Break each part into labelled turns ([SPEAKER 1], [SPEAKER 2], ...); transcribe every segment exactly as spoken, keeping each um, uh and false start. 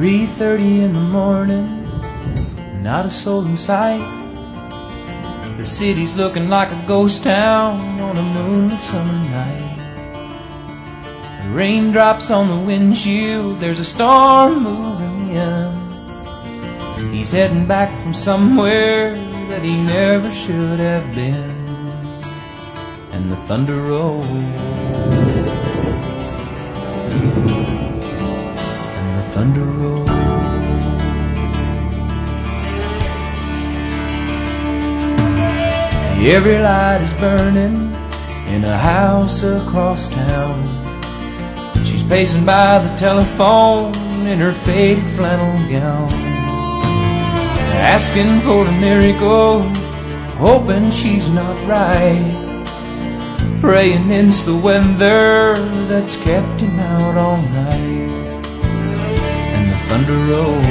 [SPEAKER 1] three thirty in the morning, not a soul in sight. The city's looking like a ghost town on a moonlit summer night. The raindrops on the windshield, there's a storm moving in. He's heading back from somewhere that he never should have been. And the thunder rolls, and the thunder rolls. Every light is burning in a house across town. She's pacing by the telephone in her faded flannel gown, asking for a miracle, hoping she's not right, praying it's the weather that's kept him out all night. And the thunder rolls,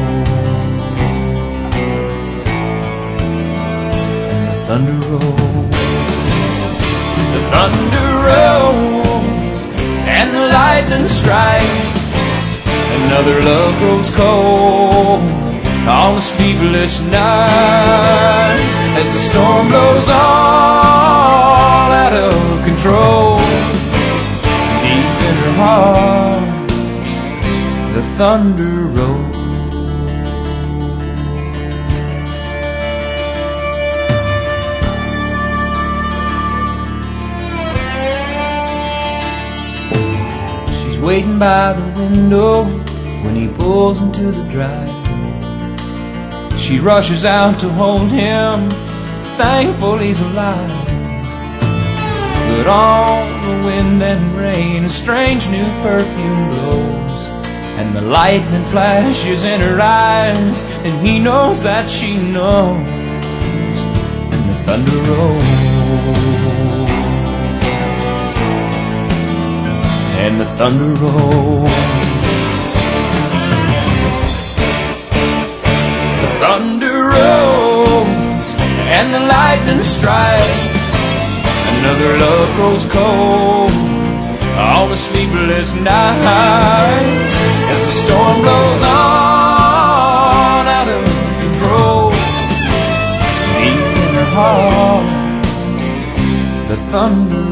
[SPEAKER 1] and the thunder rolls, the thunder rolls, and the lightning strikes. Another love grows cold on a sleepless night, as the storm blows all out of control. Deep in her heart, the thunder rolls. She's waiting by the window when he pulls into the drive. She rushes out to hold him, thankful he's alive. But on the wind and rain, a strange new perfume blows, and the lightning flashes in her eyes, and he knows that she knows. And the thunder rolls, and the thunder rolls. Thunder rolls, and the lightning strikes. Another love grows cold on a sleepless night, as the storm blows on out of control. Deep in her heart, the thunder